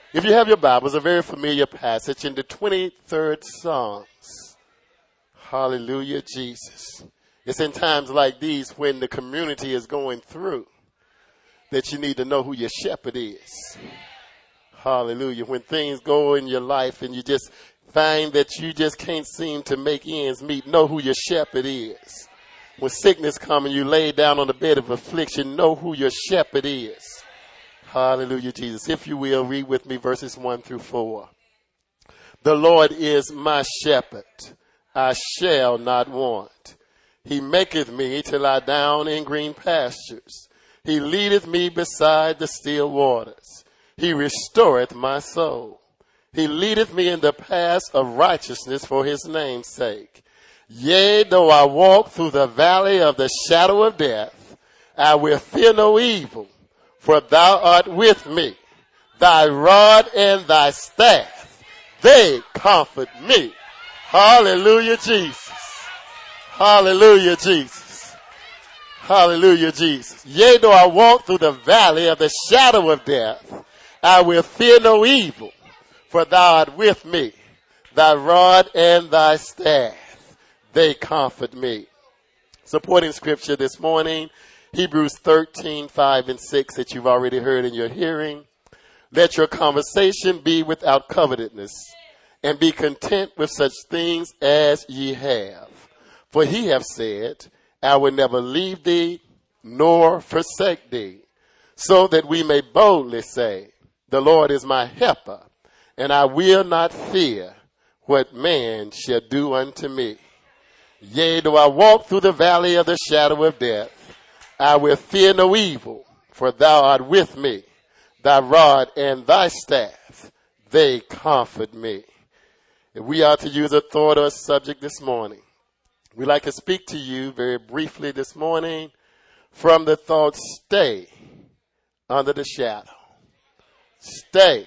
If you have your Bibles, a very familiar passage in the 23rd Psalms. Hallelujah, Jesus. It's in times like these when the community is going through that you need to know who your shepherd is. Hallelujah. When things go in your life and you just find that you just can't seem to make ends meet, know who your shepherd is. When sickness comes and you lay down on the bed of affliction, know who your shepherd is. Hallelujah, Jesus. If you will, read with me verses 1 through 4. The Lord is my shepherd. I shall not want. He maketh me to lie down in green pastures. He leadeth me beside the still waters. He restoreth my soul. He leadeth me in the paths of righteousness for his name's sake. Yea, though I walk through the valley of the shadow of death, I will fear no evil. For thou art with me, thy rod and thy staff, they comfort me. Hallelujah, Jesus. Hallelujah, Jesus. Hallelujah, Jesus. Yea, though I walk through the valley of the shadow of death, I will fear no evil, for thou art with me, thy rod and thy staff, they comfort me. Supporting scripture this morning, Hebrews 13, 5 and 6 that you've already heard in your hearing. Let your conversation be without covetousness, and be content with such things as ye have. For he hath said, I will never leave thee, nor forsake thee, so that we may boldly say, the Lord is my helper, and I will not fear what man shall do unto me. Yea, though I walk through the valley of the shadow of death, I will fear no evil, for thou art with me. Thy rod and thy staff, they comfort me. If we are to use a thought or a subject this morning, we'd like to speak to you very briefly this morning from the thought, stay under the shadow. Stay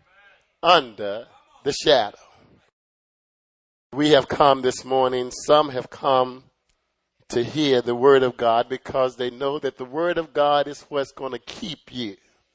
under the shadow. We have come this morning, some have come to hear the word of God because they know that the word of God is what's going to keep you.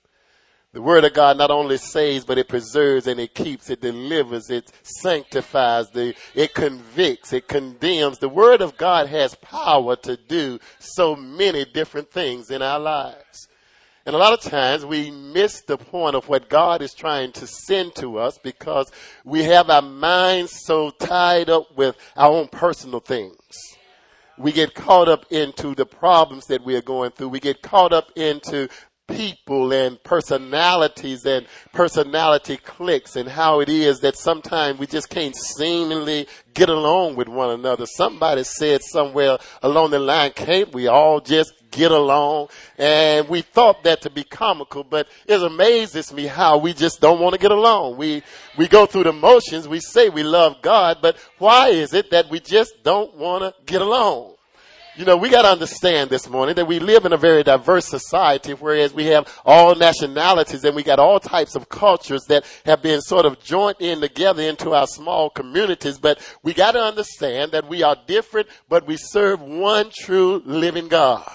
The word of God not only saves, but it preserves and it keeps, it delivers, it sanctifies, it convicts, it condemns. The word of God has power to do so many different things in our lives. And a lot of times we miss the point of what God is trying to send to us because we have our minds so tied up with our own personal things. We get caught up into the problems that we are going through. We get caught up into people and personalities and personality cliques and how it is that sometimes we just can't seemingly get along with one another. Somebody said somewhere along the line, can't we all just get along? And we thought that to be comical, but it amazes me how we just don't want to get along. We go through the motions. We say we love God, but why is it that we just don't want to get along? You know, we got to understand this morning that we live in a very diverse society, whereas we have all nationalities and we got all types of cultures that have been sort of joined in together into our small communities. But we got to understand that we are different, but we serve one true living God.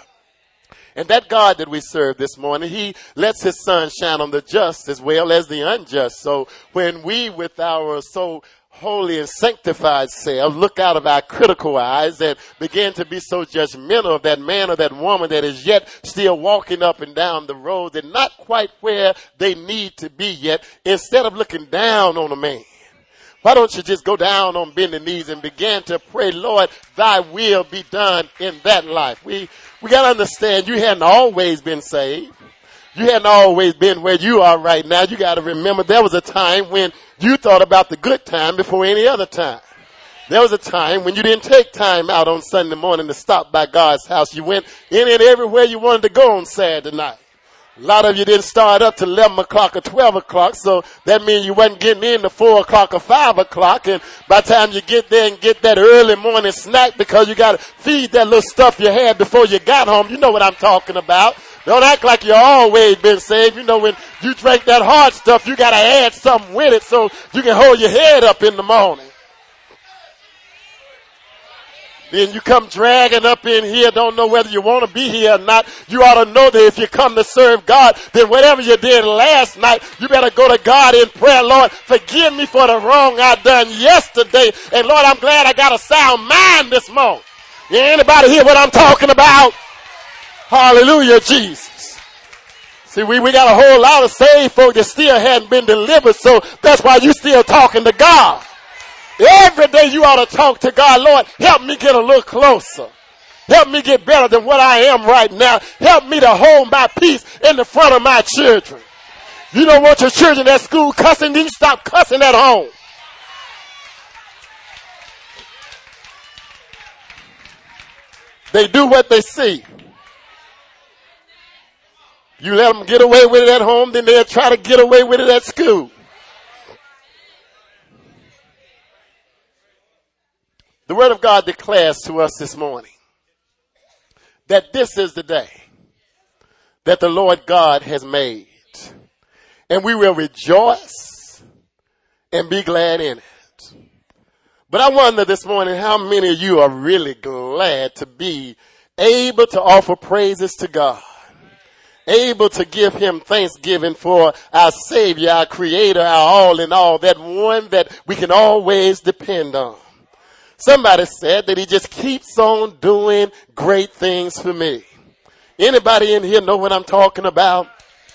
And that God that we serve this morning, he lets his sun shine on the just as well as the unjust. So when we with our holy and sanctified self look out of our critical eyes and begin to be so judgmental of that man or that woman that is yet still walking up and down the road and not quite where they need to be yet, instead of looking down on a man, why don't you just go down on bending knees and begin to pray, Lord, thy will be done in that life. We got to understand you hadn't always been saved. You hadn't always been where you are right now. You got to remember there was a time when you thought about the good time before any other time. There was a time when you didn't take time out on Sunday morning to stop by God's house. You went in and everywhere you wanted to go on Saturday night. A lot of you didn't start up till 11 o'clock or 12 o'clock, so that means you wasn't getting in to 4 o'clock or 5 o'clock, and by the time you get there and get that early morning snack because you got to feed that little stuff you had before you got home, you know what I'm talking about. Don't act like you always been saved. You know, when you drink that hard stuff, you got to add something with it so you can hold your head up in the morning. Then you come dragging up in here, don't know whether you want to be here or not. You ought to know that if you come to serve God, then whatever you did last night, you better go to God in prayer. Lord, forgive me for the wrong I done yesterday. And Lord, I'm glad I got a sound mind this morning. Anybody hear what I'm talking about? Hallelujah, Jesus. See, we got a whole lot of saved folk that still hadn't been delivered, so that's why you still talking to God. Every day you ought to talk to God. Lord, help me get a little closer. Help me get better than what I am right now. Help me to hold my peace in the front of my children. You don't want your children at school cussing, then you stop cussing at home. They do what they see. You let them get away with it at home, then they'll try to get away with it at school. The Word of God declares to us this morning that this is the day that the Lord God has made, and we will rejoice and be glad in it. But I wonder this morning how many of you are really glad to be able to offer praises to God, able to give him thanksgiving for our Savior, our Creator, our all in all, that one that we can always depend on. Somebody said that he just keeps on doing great things for me. Anybody in here know what I'm talking about?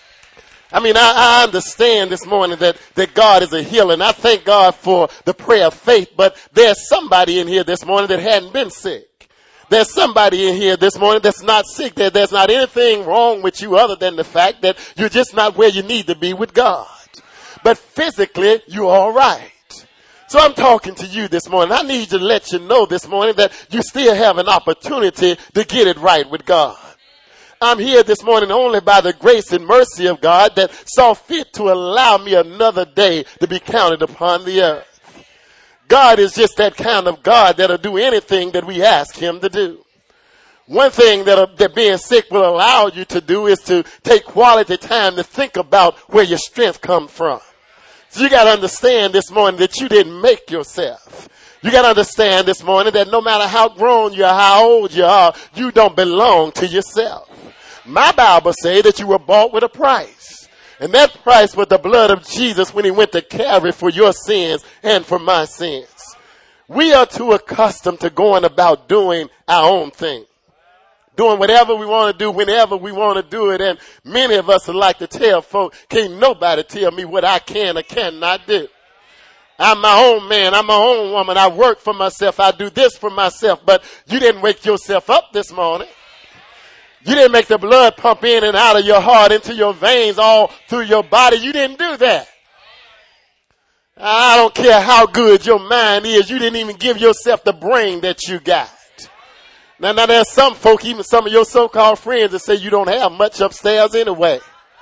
I mean, I understand this morning that God is a healer, and I thank God for the prayer of faith, but there's somebody in here this morning that hadn't been sick. There's somebody in here this morning that's not sick. There's not anything wrong with you other than the fact that you're just not where you need to be with God. But physically, you're all right. So I'm talking to you this morning. I need to let you know this morning that you still have an opportunity to get it right with God. I'm here this morning only by the grace and mercy of God that saw fit to allow me another day to be counted upon the earth. God is just that kind of God that'll do anything that we ask him to do. One thing that being sick will allow you to do is to take quality time to think about where your strength comes from. So you got to understand this morning that you didn't make yourself. You got to understand this morning that no matter how grown you are, how old you are, you don't belong to yourself. My Bible says that you were bought with a price. And that price was the blood of Jesus when he went to Calvary for your sins and for my sins. We are too accustomed to going about doing our own thing. Doing whatever we want to do, whenever we want to do it. And many of us would like to tell folk, can't nobody tell me what I can or cannot do. I'm my own man. I'm my own woman. I work for myself. I do this for myself. But you didn't wake yourself up this morning. You didn't make the blood pump in and out of your heart into your veins all through your body. You didn't do that. I don't care how good your mind is. You didn't even give yourself the brain that you got. Now there's some folk, even some of your so-called friends, that say you don't have much upstairs anyway.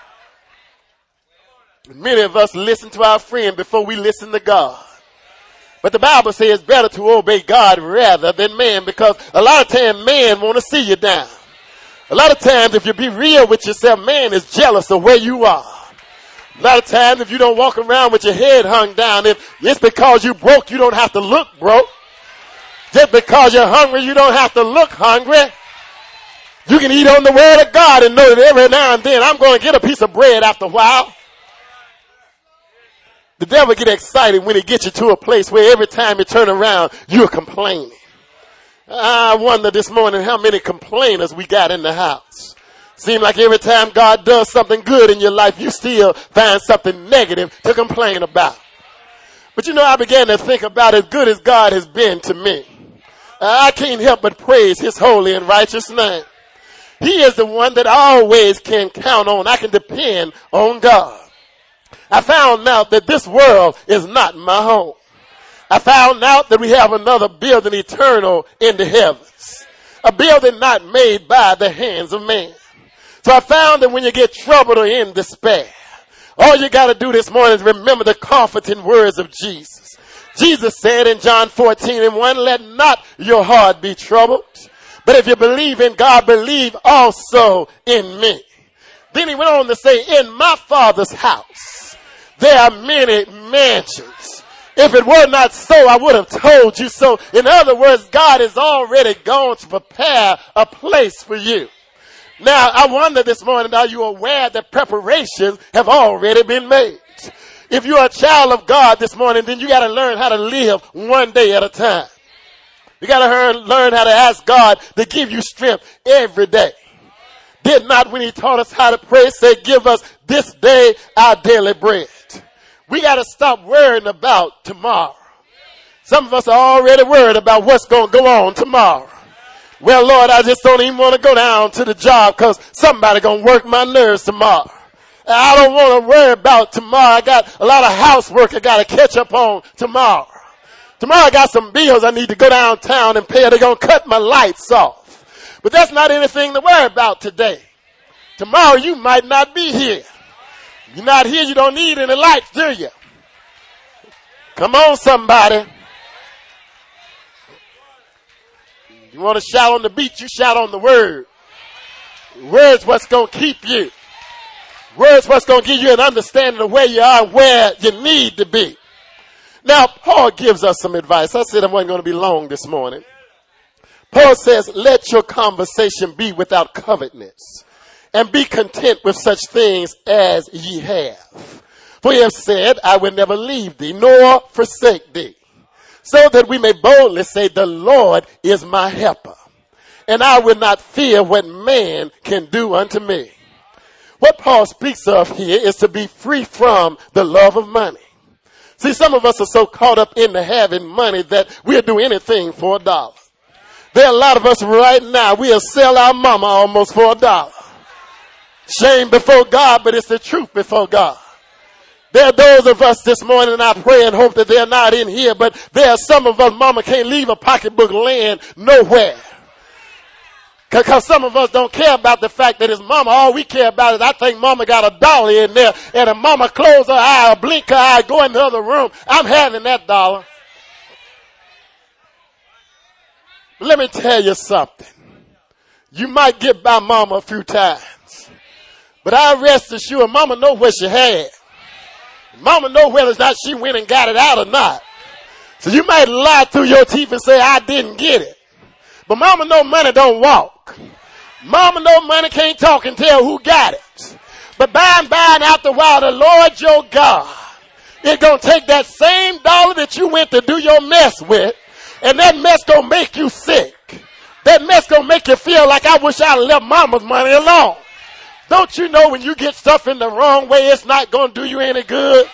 Many of us listen to our friend before we listen to God. But the Bible says it's better to obey God rather than man, because a lot of times man want to see you down. A lot of times if you be real with yourself, man is jealous of where you are. A lot of times if you don't walk around with your head hung down, if it's because you broke, you don't have to look broke. Just because you're hungry, you don't have to look hungry. You can eat on the word of God and know that every now and then I'm going to get a piece of bread after a while. The devil get excited when he gets you to a place where every time you turn around, you're complaining. I wonder this morning how many complainers we got in the house. Seems like every time God does something good in your life, you still find something negative to complain about. But you know, I began to think about as good as God has been to me. I can't help but praise his holy and righteous name. He is the one that I always can count on. I can depend on God. I found out that this world is not my home. I found out that we have another building eternal in the heavens. A building not made by the hands of man. So I found that when you get troubled or in despair, all you got to do this morning is remember the comforting words of Jesus. Jesus said in John 14:1, let not your heart be troubled. But if you believe in God, believe also in me. Then he went on to say, in my Father's house, there are many mansions. If it were not so, I would have told you so. In other words, God has already gone to prepare a place for you. Now, I wonder this morning, are you aware that preparations have already been made? If you're a child of God this morning, then you got to learn how to live one day at a time. You got to learn how to ask God to give you strength every day. Did not, when he taught us how to pray, say, give us this day our daily bread. We got to stop worrying about tomorrow. Some of us are already worried about what's going to go on tomorrow. Well, Lord, I just don't even want to go down to the job because somebody going to work my nerves tomorrow. I don't want to worry about tomorrow. I got a lot of housework I got to catch up on tomorrow. Tomorrow I got some bills I need to go downtown and pay. They're going to cut my lights off. But that's not anything to worry about today. Tomorrow you might not be here. You're not here, you don't need any lights, do you? Come on, somebody. You want to shout on the beat, you shout on the word. Word's what's going to keep you. Word's what's going to give you an understanding of where you are and where you need to be. Now, Paul gives us some advice. I said I wasn't going to be long this morning. Paul says, let your conversation be without covetousness, and be content with such things as ye have. For he has said, I will never leave thee, nor forsake thee. So that we may boldly say, the Lord is my helper, and I will not fear what man can do unto me. What Paul speaks of here is to be free from the love of money. See, some of us are so caught up into having money that we'll do anything for $1. There are a lot of us right now, we'll sell our mama almost for $1. Shame before God, but it's the truth before God. There are those of us this morning, and I pray and hope that they're not in here, but there are some of us, mama can't leave a pocketbook laying nowhere. Because some of us don't care about the fact that it's mama. All we care about is I think mama got $1 in there, and if mama close her eye or blink her eye, go in the other room, I'm having that $1. Let me tell you something. You might get by mama a few times. But I rest assured, mama know what she had. Mama know whether or not she went and got it out or not. So you might lie through your teeth and say, I didn't get it. But mama know money don't walk. Mama know money can't talk and tell who got it. But by and by and after a while, the Lord your God is going to take that same $1 that you went to do your mess with, and that mess going to make you sick. That mess going to make you feel like I wish I'd left mama's money alone. Don't you know when you get stuff in the wrong way, it's not going to do you any good?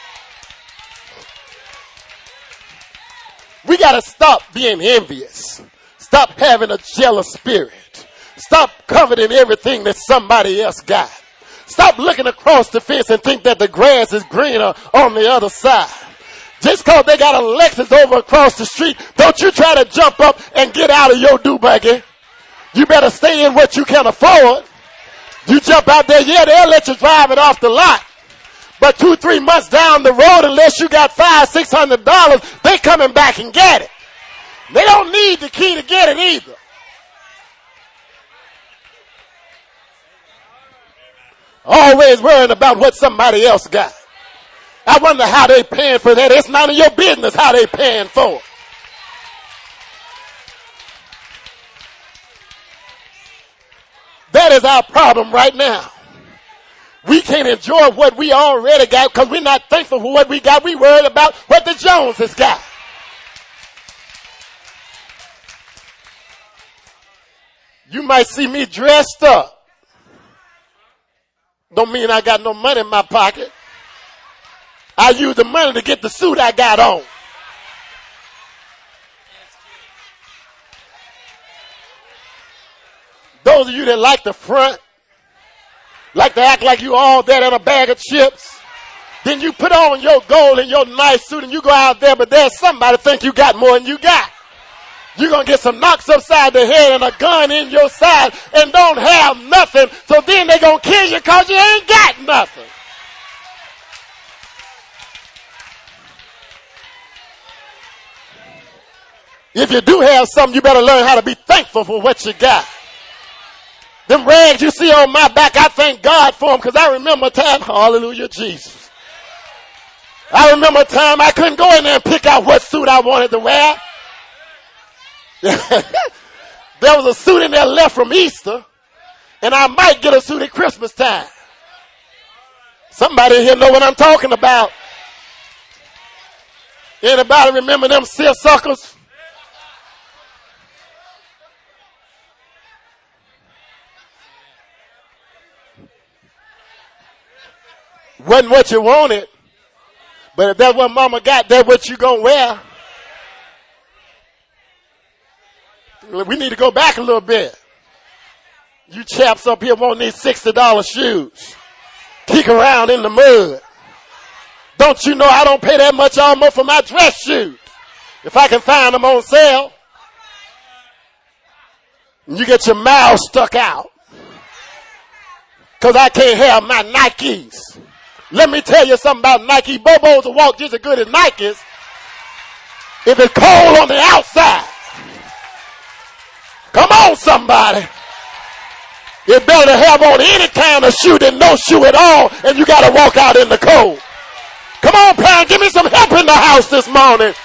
We got to stop being envious. Stop having a jealous spirit. Stop coveting everything that somebody else got. Stop looking across the fence and think that the grass is greener on the other side. Just because they got a Lexus over across the street, don't you try to jump up and get out of your do-buggy. You better stay in what you can afford. You jump out there, yeah, they'll let you drive it off the lot. But 2-3 months down the road, unless you got $500-600, they coming back and get it. They don't need the key to get it either. Always worrying about what somebody else got. I wonder how they paying for that. It's none of your business how they paying for it. That is our problem right now. We can't enjoy what we already got because we're not thankful for what we got. We worried about what the Joneses got. You might see me dressed up. Don't mean I got no money in my pocket. I use the money to get the suit I got on. Those of you that like the front, like to act like you all that in a bag of chips, then you put on your gold and your nice suit and you go out there, but there's somebody think you got more than you got. You're going to get some knocks upside the head and a gun in your side and don't have nothing, so then they're going to kill you because you ain't got nothing. If you do have something, you better learn how to be thankful for what you got. Them rags you see on my back, I thank God for them because I remember a time, hallelujah, Jesus. I remember a time I couldn't go in there and pick out what suit I wanted to wear. There was a suit in there left from Easter, and I might get a suit at Christmas time. Somebody here know what I'm talking about. Anybody remember them seersuckers? Wasn't what you wanted, but if that's what mama got, that's what you gonna wear. We need to go back a little bit. You chaps up here want these $60 shoes. Kick around in the mud. Don't you know I don't pay that much almost for my dress shoes? If I can find them on sale. And you get your mouth stuck out. Because I can't have my Nikes. Let me tell you something about Nike. Bobos will walk just as good as Nikes if it's cold on the outside. Come on, somebody. It's better to have on any kind of shoe than no shoe at all, and you got to walk out in the cold. Come on, parents, give me some help in the house this morning.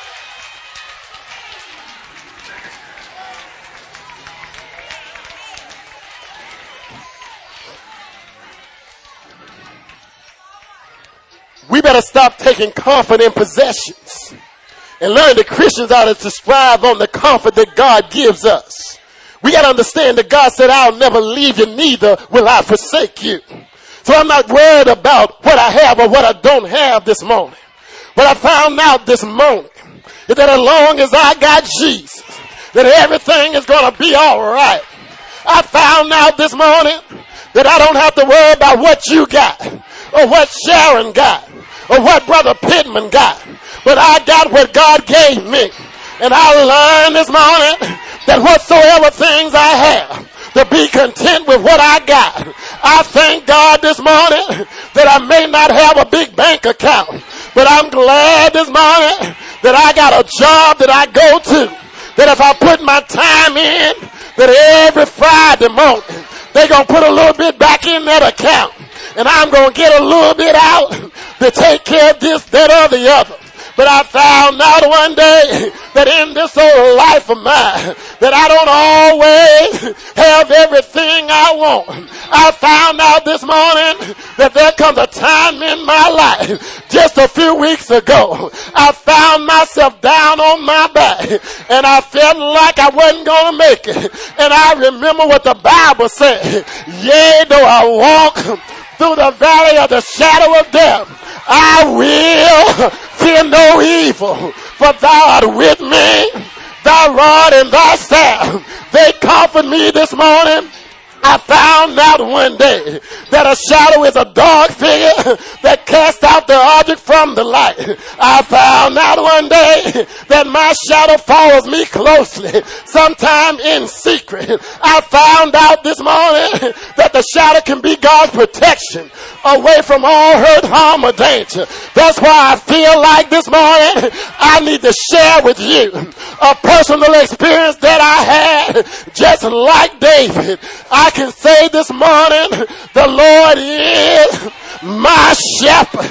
We better stop taking comfort in possessions and learn that Christians ought to strive on the comfort that God gives us. We got to understand that God said, I'll never leave you, neither will I forsake you. So I'm not worried about what I have or what I don't have this morning. What I found out this morning is that as long as I got Jesus, that everything is going to be all right. I found out this morning that I don't have to worry about what you got or what Sharon got or what Brother Pittman got. But I got what God gave me. And I learned this morning that whatsoever things I have, to be content with what I got. I thank God this morning that I may not have a big bank account, but I'm glad this morning that I got a job that I go to, that if I put my time in, that every Friday morning, they're going to put a little bit back in that account. And I'm going to get a little bit out to take care of this, that, or the other. But I found out one day that in this old life of mine, that I don't always have everything I want. I found out this morning that there comes a time in my life, just a few weeks ago, I found myself down on my back, and I felt like I wasn't going to make it. And I remember what the Bible said, yea, though I walk through the valley of the shadow of death, I will fear no evil, for thou art with me, thy rod and thy staff, they comfort me this morning. I found out one day that a shadow is a dark figure that casts out the object from the light. I found out one day that my shadow follows me closely, sometime in secret. I found out this morning that the shadow can be God's protection away from all hurt, harm, or danger. That's why I feel like this morning I need to share with you a personal experience that I had, just like David. I can say this morning, the Lord is my shepherd.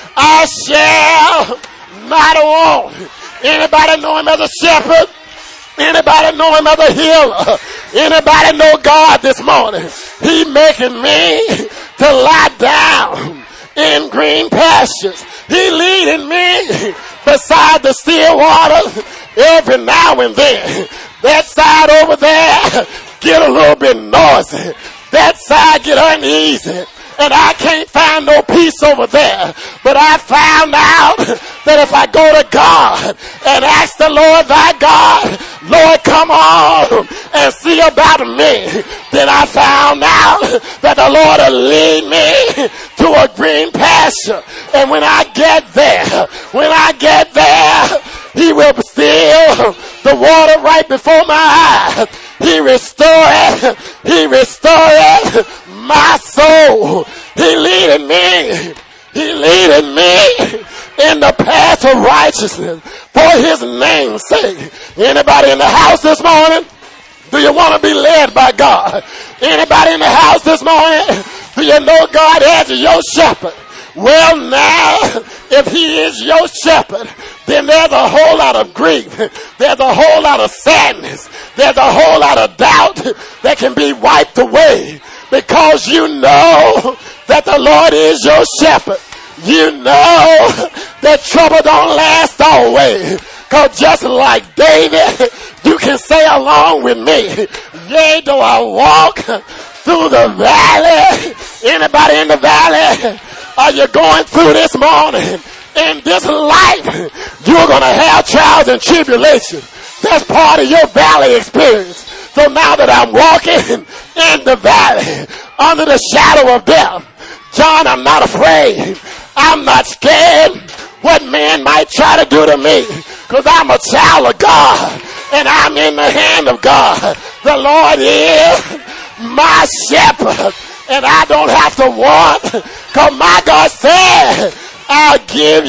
I shall not want. Anybody know him as a shepherd? Anybody know him as a healer? Anybody know God this morning? He making me to lie down in green pastures. He leading me beside the still waters every now and then. That side over there get a little bit noisy. That side get uneasy. And I can't find no peace over there. But I found out that if I go to God and ask the Lord thy God, Lord, come on and see about me, then I found out that the Lord will lead me to a green pasture. And when I get there, he will still the water right before my eyes. He restored my soul. He leading me in the path of righteousness for his name's sake. Anybody in the house this morning? Do you want to be led by God? Anybody in the house this morning? Do you know God as your shepherd? Well, now, if he is your shepherd, then there's a whole lot of grief. There's a whole lot of sadness. There's a whole lot of doubt that can be wiped away because you know that the Lord is your shepherd. You know that trouble don't last always. Because just like David, you can say along with me, yea, though I walk through the valley. Anybody in the valley? Are you going through this morning? In this life, you're going to have trials and tribulations. That's part of your valley experience. So now that I'm walking in the valley, under the shadow of death, John, I'm not afraid. I'm not scared what man might try to do to me. Because I'm a child of God. And I'm in the hand of God. The Lord is my shepherd. And I don't have to want. Because my God said, I'll give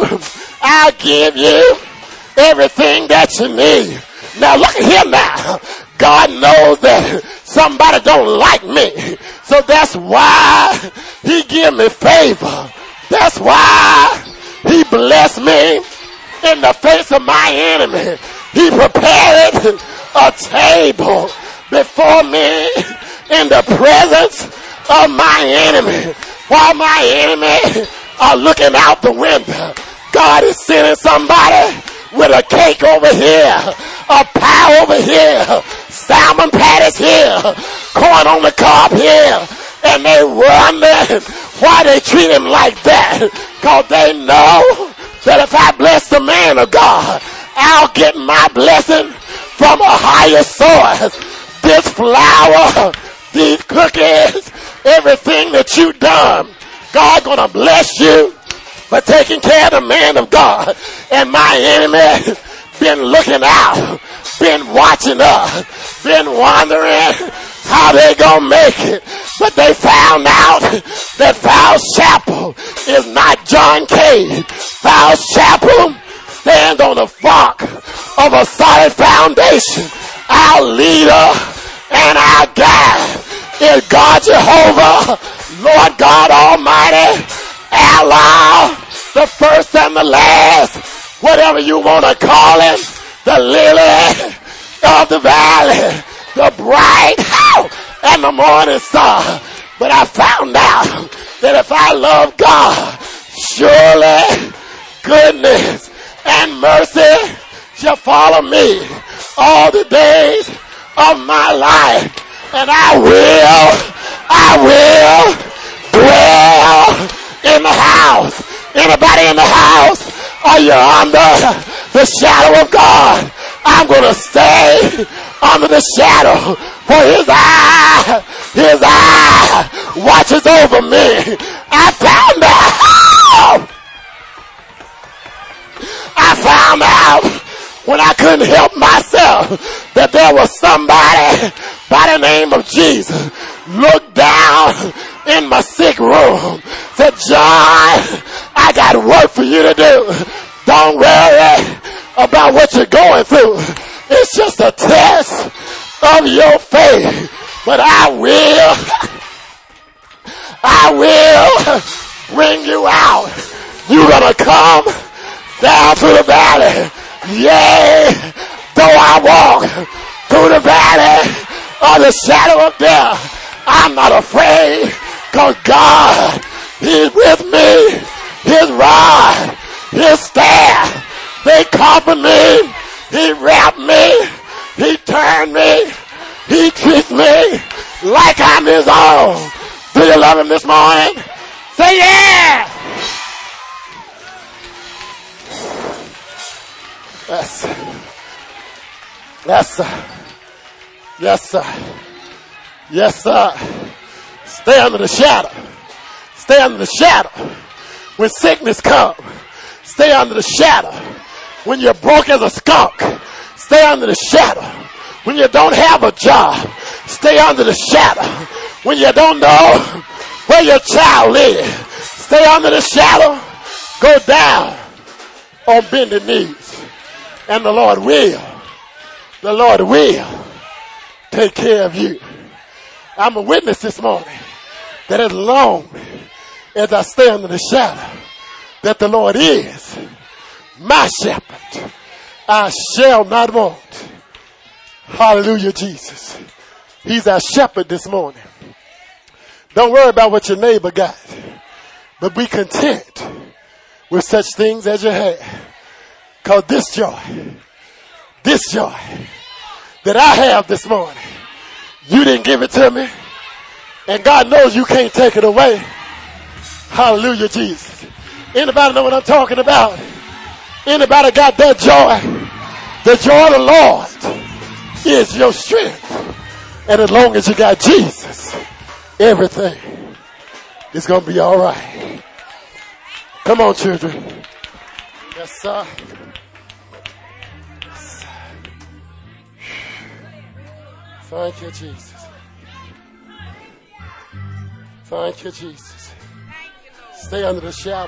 you everything that you need. Now look at him now. God knows that somebody don't like me. So that's why he give me favor. That's why he blessed me in the face of my enemy. He prepared a table before me in the presence of my enemy. While my enemy are looking out the window, God is sending somebody with a cake over here, a pie over here, salmon patties here, corn on the cob here, and they wonder why they treat him like that. Because they know that if I bless the man of God, I'll get my blessing from a higher source. This flour, these cookies, everything that you done, God gonna bless you for taking care of the man of God. And my enemy been looking out, been watching us, been wondering how they gonna make it. But they found out that Fowles Chapel is not John Cade. Fowles Chapel stands on the rock of a solid foundation. Our leader and our guide is God Jehovah, Lord God Almighty, Allah, the first and the last, whatever you want to call him, the lily of the valley, the bright and the morning star. But I found out that if I love God, surely goodness and mercy shall follow me all the days of my life. And I will dwell in the house. Anybody in the house? Are you under the shadow of God? I'm going to stay under the shadow, for his eye watches over me. I found out when I couldn't help myself that there was somebody by the name of Jesus looked down in my sick room, said, John, I got work for you to do. Don't worry about what you're going through. It's just a test of your faith. But I will bring you out. You're going to come down to the valley. Yea, though I walk through the valley of the shadow of death, I'm not afraid, because God, he's with me. His rod, his staff, they comfort me. He wrapped me. He turned me. He treats me like I'm his own. Do you love him this morning? Say yeah. Yes. Yes, sir. Yes, sir. Yes, sir. Stay under the shadow. Stay under the shadow. When sickness comes, stay under the shadow. When you're broke as a skunk, stay under the shadow. When you don't have a job, stay under the shadow. When you don't know where your child is, stay under the shadow. Go down on bended knees. And the Lord will take care of you. I'm a witness this morning that as long as I stay under the shadow that the Lord is my shepherd, I shall not want. Hallelujah, Jesus. He's our shepherd this morning. Don't worry about what your neighbor got, but be content with such things as you have. Because this joy that I have this morning, you didn't give it to me, and God knows you can't take it away. Hallelujah, Jesus. Anybody know what I'm talking about? Anybody got that joy? The joy of the Lord is your strength. And as long as you got Jesus, everything is going to be all right. Come on, children. Yes, sir. Yes, sir. Thank you, Jesus. Thank you, Jesus. Stay under the shadow.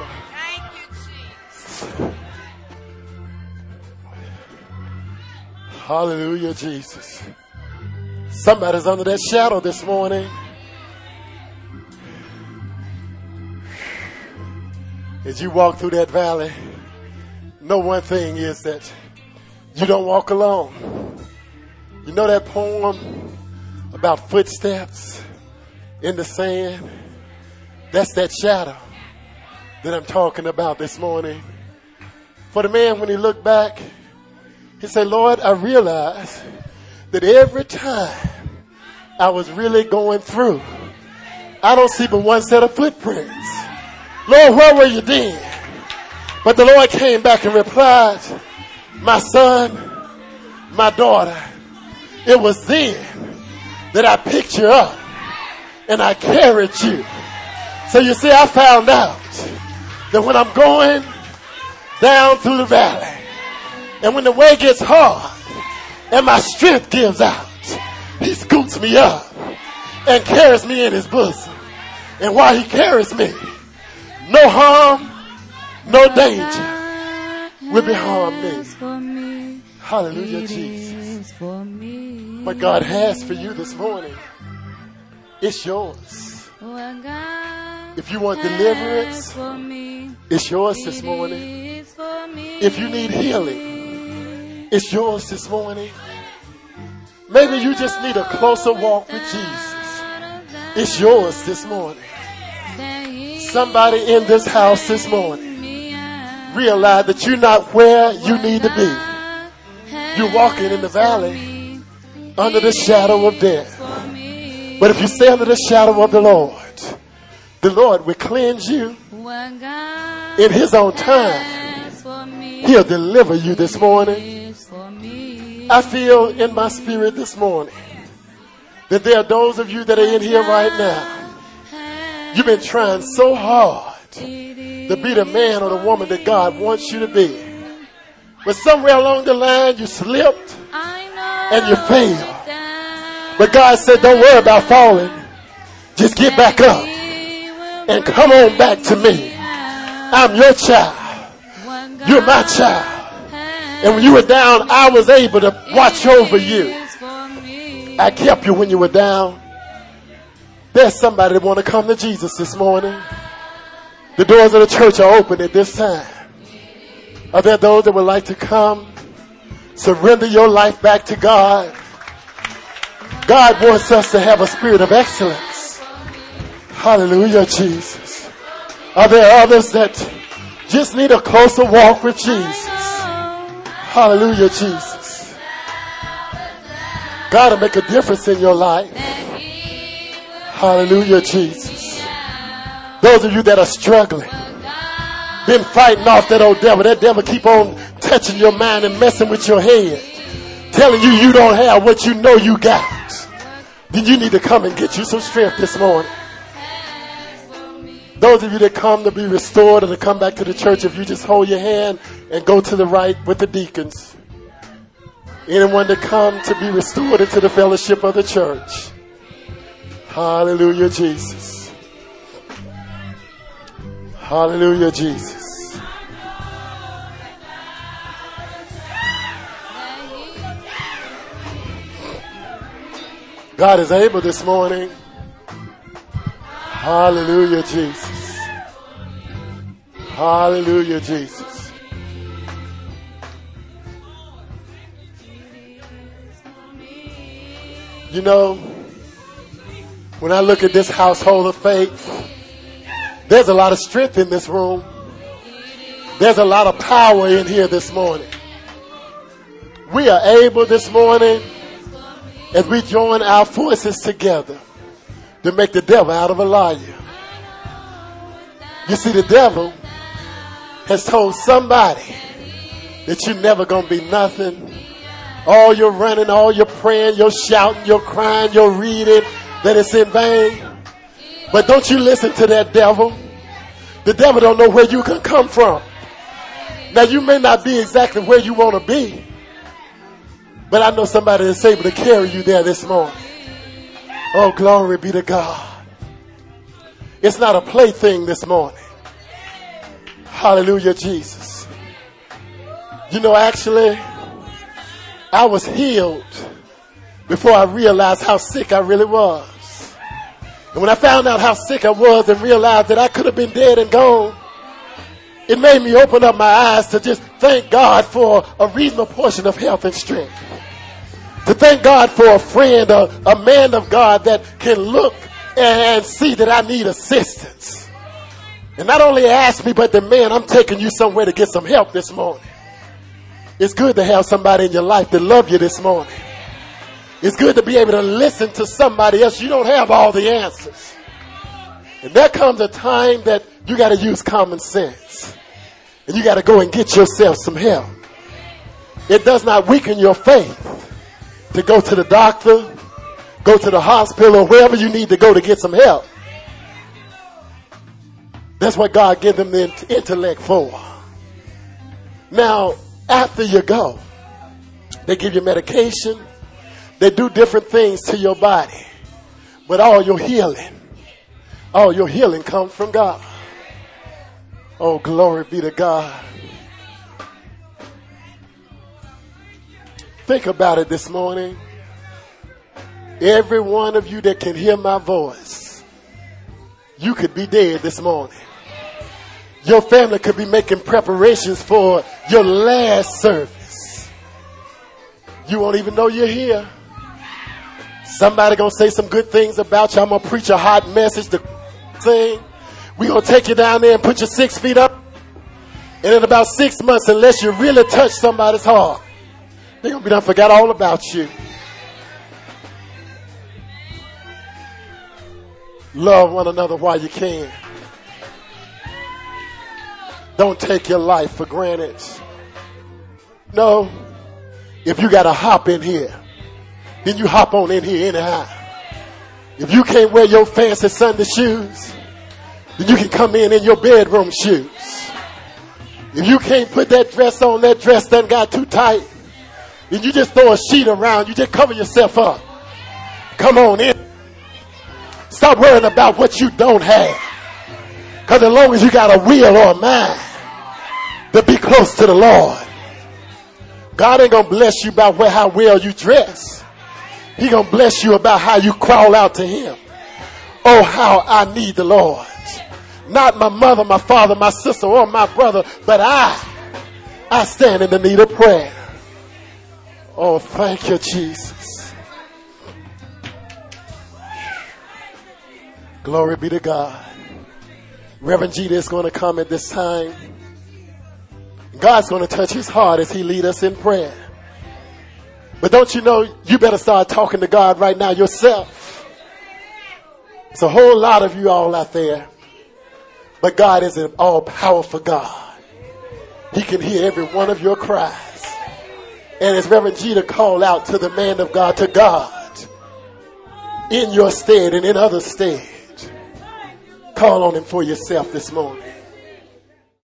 Hallelujah, Jesus. Somebody's under that shadow this morning. As you walk through that valley, know one thing is that you don't walk alone. You know that poem about footsteps in the sand? That's that shadow that I'm talking about this morning. For the man, when he looked back, he said, Lord, I realized that every time I was really going through, I don't see but one set of footprints. Lord, where were you then? But the Lord came back and replied, my son, my daughter, it was then that I picked you up and I carried you. So you see, I found out that when I'm going down through the valley, and when the way gets hard and my strength gives out, he scoots me up and carries me in his bosom. And while he carries me, no harm, no danger will beharm me. Hallelujah, Jesus. What God has for you this morning, it's yours. If you want deliverance, it's yours this morning. If you need healing, it's yours this morning. Maybe you just need a closer walk with Jesus. It's yours this morning. Somebody in this house this morning realize that you're not where you need to be. You're walking in the valley under the shadow of death. But if you stay under the shadow of the Lord will cleanse you in his own time. He'll deliver you this morning. I feel in my spirit this morning that there are those of you that are in here right now. You've been trying so hard to be the man or the woman that God wants you to be. But somewhere along the line you slipped and you failed. But God said, don't worry about falling. Just get back up and come on back to me. I'm your child. You're my child. And when you were down, I was able to watch over you. I kept you when you were down. There's somebody that want to come to Jesus this morning. The doors of the church are open at this time. Are there those that would like to come? Surrender your life back to God. God wants us to have a spirit of excellence. Hallelujah, Jesus. Are there others that just need a closer walk with Jesus? Hallelujah, Jesus. God will make a difference in your life. Hallelujah, Jesus. Those of you that are struggling, been fighting off that old devil. That devil keep on touching your mind and messing with your head, telling you you don't have what you know you got. Then you need to come and get you some strength this morning. Those of you that come to be restored and to come back to the church, if you just hold your hand and go to the right with the deacons. Anyone that come to be restored into the fellowship of the church. Hallelujah, Jesus. Hallelujah, Jesus. God is able this morning. Hallelujah, Jesus. Hallelujah, Jesus. You know, when I look at this household of faith, there's a lot of strength in this room. There's a lot of power in here this morning. We are able this morning, as we join our forces together, to make the devil out of a liar. You see, the devil has told somebody that you're never going to be nothing. All your running, all your praying, your shouting, your crying, your reading, that it's in vain. But don't you listen to that devil. The devil don't know where you can come from. Now, you may not be exactly where you want to be, but I know somebody that's able to carry you there this morning. Oh, glory be to God. It's not a plaything this morning. Hallelujah, Jesus. You know, actually, I was healed before I realized how sick I really was. And when I found out how sick I was and realized that I could have been dead and gone, it made me open up my eyes to just thank God for a reasonable portion of health and strength. To thank God for a friend, a man of God that can look and see that I need assistance. And not only ask me, but the man, I'm taking you somewhere to get some help this morning. It's good to have somebody in your life that love you this morning. It's good to be able to listen to somebody else. You don't have all the answers. And there comes a time that you got to use common sense. And you got to go and get yourself some help. It does not weaken your faith to go to the doctor, go to the hospital, or wherever you need to go to get some help. That's what God gave them the intellect for. Now, after you go, they give you medication. They do different things to your body. But all your healing comes from God. Oh, glory be to God. Think about it this morning. Every one of you that can hear my voice, you could be dead this morning. Your family could be making preparations for your last service. You won't even know you're here. Somebody gonna say some good things about you. I'm gonna preach a hot message to sing. We're gonna take you down there and put you 6 feet up. And in about 6 months, unless you really touch somebody's heart, they're gonna be done forgot all about you. Love one another while you can. Don't take your life for granted. No, if you got to hop in here, then you hop on in here anyhow. If you can't wear your fancy Sunday shoes, then you can come in your bedroom shoes. If you can't put that dress on, that dress done got too tight, then you just throw a sheet around, you just cover yourself up. Come on in. Stop worrying about what you don't have. Because as long as you got a will or a mind to be close to the Lord, God ain't going to bless you about how well you dress. He going to bless you about how you crawl out to him. Oh, how I need the Lord. Not my mother, my father, my sister, or my brother, but I stand in the need of prayer. Oh, thank you, Jesus. Glory be to God. Reverend Jeter is going to come at this time. God's going to touch his heart as he leads us in prayer. But don't you know, you better start talking to God right now yourself. It's a whole lot of you all out there. But God is an all-powerful God. He can hear every one of your cries. And as Reverend Jeter called out to the man of God, to God, in your stead and in others' stead, call on him for yourself this morning.